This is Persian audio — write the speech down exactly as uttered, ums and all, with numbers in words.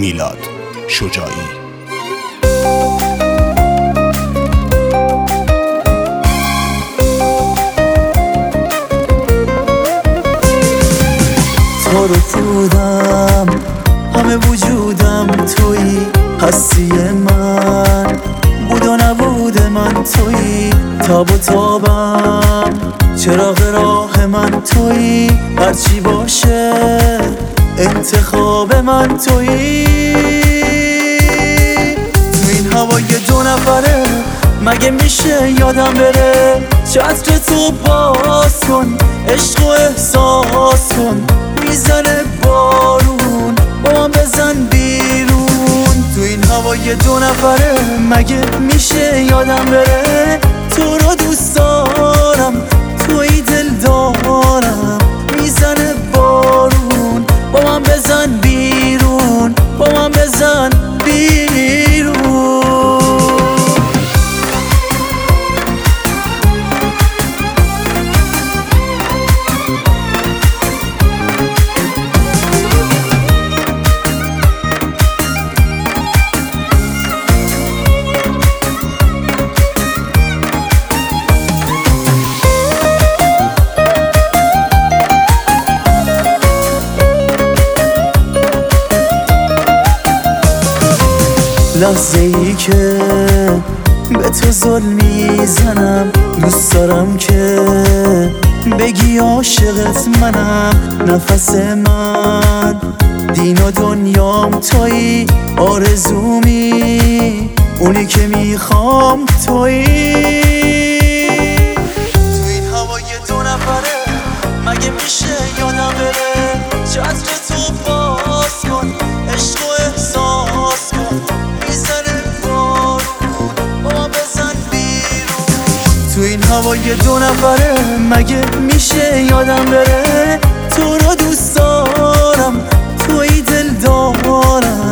میلاد شجاعی. تو رو بودم همه وجودم تویی، هستی من بود و نبود من تویی، تاب و تابم چراغ راه من تویی، هرچی باشه انتخاب من تویی. تو این هوای دو نفره مگه میشه یادم بره؟ چتر تو باز کن، عشق و احساس کن، میزنه بارون با من بزن بیرون. تو این هوای دو نفره مگه میشه یادم بره؟ تو رو دوست دارم، توی دل دارم، میزنه بارون با من بزن بیرون، با من بزن بیرون. لحظه ای که به تو ظلم میزنم، دوست دارم که بگی عاشقت منم. نفس من دین و دنیام تویی، آرزومی اونی که میخوام تویی. تو این هوای دو نفره مگه میشه یادم بره؟ چتر تو باز کن، عشق و احساس کن، تو این هوای دو نفره مگه میشه یادم بره؟ تو رو دوست دارم، توی دل دارم،